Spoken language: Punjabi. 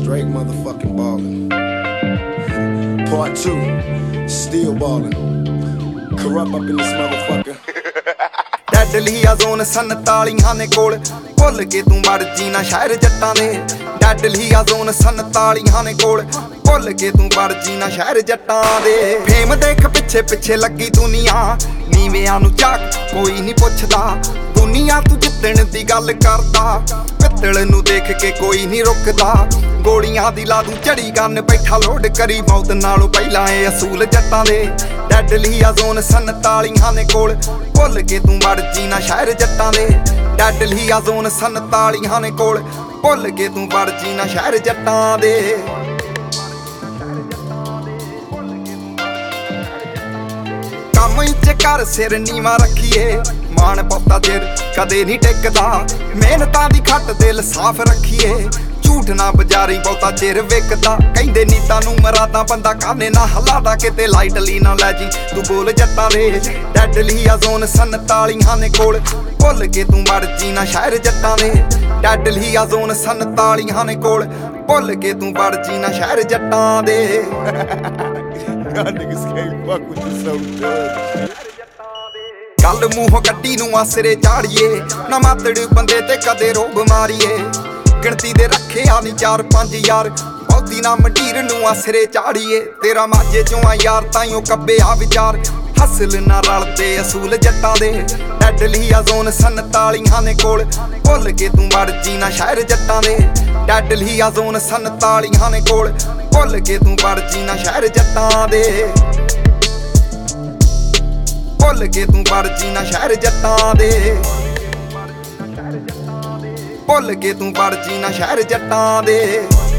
Straight motherfucking ballin'. Part 2, still ballin'. Corrupt up in this motherfucker. Deadly ਆ ਜ਼ੋਨ 47 ਨੇ ਕੋਲ ਭੁੱਲ ਕੇ ਤੂੰ ਵੜ ਜੀਣਾ ਸ਼ਹਿਰ ਜੱਟਾਂ ਦੇ ਡੈਡਲੀ ਆ ਜ਼ੋਨ 47 ਨੇ ਕੋਲ ਭੁੱਲ ਕੇ ਤੂੰ ਵੜ ਜੀਣਾ ਸ਼ਹਿਰ ਜੱਟਾਂ ਦੇ ਫੇਮ ਦੇਖ ਪਿੱਛੇ ਪਿੱਛੇ ਲੱਗੀ ਦੁਨੀਆ ਨੀਵਿਆਂ ਨੂੰ ਝਾਕ ਕੋਈ ਨਹੀਂ ਪੁੱਛਦਾ ਦੁਨੀਆ ਤੂੰ ਜਿੱਤਣ ਦੀ ਗੱਲ ਕਰਦਾ ਪਿੱਤਲ ਨੂੰ ਦੇਖ ਕੇ ਕੋਈ ਨਹੀਂ ਰੁਕਦਾ ਗੋਲੀਆਂ ਦੀ ਲਾ ਦੂੰ ਝੜੀ ਗੰਨ ਬੈਠਾ ਲੋਡ ਕਰੀ ਮੌਤ ਨਾਲੋਂ ਪਹਿਲਾਂ ਇਹ ਅਸੂਲ ਜੱਟਾਂ ਦੇ ਡੈਡਲੀ ਆ ਜ਼ੋਨ 47 ਨੇ ਕੋਲ ਭੁੱਲ ਕੇ ਤੂੰ ਵੜ ਜੀਣਾ ਸ਼ਹਿਰ ਜੱਟਾਂ ਦੇ ਡੈਡਲੀ ਆ ਜ਼ੋਨ 47 ਨੇ ਕੋਲ ਭੁੱਲ ਕੇ ਤੂੰ ਵੜ ਜੀਣਾ ਸ਼ਹਿਰ ਜੱਟਾਂ ਦੇ ਕੰਮ ਚ ਕਰ ਸਿਰ ਨੀਵਾਂ ਰੱਖੀਏ ਮਾਣ ਬਹੁਤਾ ਚਿਰ ਕਦੇ ਨਹੀਂ ਟਿਕਦਾ ਮਿਹਨਤਾਂ ਦੀ ਖੱਟ ਦਿਲ ਸਾਫ਼ ਰੱਖੀਏ ਝੂਠ ਨਾ ਬਜ਼ਾਰੀ ਬਹੁਤਾ ਚਿਰ ਵਿਕਦਾ ਕਹਿੰਦੇ ਨੀਤਾਂ ਨੂੰ ਮਰਾਦਾ ਬੰਦਾ ਕਾਨੇ ਨਾ ਹਲਾਦਾ ਕਿਤੇ ਲਾਈਟਲੀ ਨਾ ਲੈ ਜੀ ਤੂੰ ਬੋਲ ਜੱਟਾਂ ਦੇ ਡੈਡਲੀ ਆ ਜ਼ੋਨ 47 ਨੇ ਕੋਲ ਭੁੱਲ ਕੇ ਤੂੰ ਵੜ ਜੀਣਾ ਸ਼ਹਿਰ ਜੱਟਾਂ ਦੇ ਡੈਡਲੀ ਆ ਜ਼ੋਨ 47 ਨੇ ਕੋਲ ਭੁੱਲ ਕੇ ਤੂੰ ਵੜ ਜੀਣਾ ਸ਼ਹਿਰ ਜੱਟਾਂ ਦੇ Y'all niggas can't fuck with you so good. ਗੱਲ ਮੂੰਹੋਂ ਕੱਢੀ ਨੂੰ ਆਸਰੇ ਚਾੜੀਏ ਨਾ ਮਾਤੜ ਬੰਦੇ ਤੇ ਕਦੇ ਰੋਬ ਮਾਰੀਏ ਗਿਣਤੀ ਦੇ ਰੱਖਿਆ ਨਹੀਂ 4-5 ਯਾਰ ਬਹੁਤੀ ਨਾ ਮੰਡੀਰ ਨੂੰ ਆਸਰੇ ਚਾੜੀਏ ਤੇਰਾ ਮਾਝੇ ਚੋਂ ਆ ਯਾਰ ਤਾਈਓ ਕੱਬੇ ਆ ਵਿਚਾਰ ਹਸਲ ਨਾ ਰਲਦੇ ਅਸੂਲ ਜੱਟਾਂ ਦੇ ਡੈਡਲੀ ਆ ਜ਼ੋਨ 47 ਨੇ ਕੋਲ ਭੁੱਲ ਕੇ ਤੂੰ ਵੜ ਜੀਣਾ ਸ਼ਹਿਰ ਜੱਟਾਂ ਦੇ ਡੈਡਲੀ ਆ ਜ਼ੋਨ 47 ਨੇ ਕੋਲ ਭੁੱਲ ਕੇ ਤੂੰ ਵੜ ਜੀਣਾ ਸ਼ਹਿਰ ਜੱਟਾਂ ਦੇ ਭੁੱਲ ਕੇ ਤੂੰ ਵੜ ਜੀਣਾ ਸ਼ਹਿਰ ਜੱਟਾਂ ਦੇ ਭੁੱਲ ਕੇ ਤੂੰ ਵੜ ਜੀਣਾ ਸ਼ਹਿਰ ਜੱਟਾਂ ਦੇ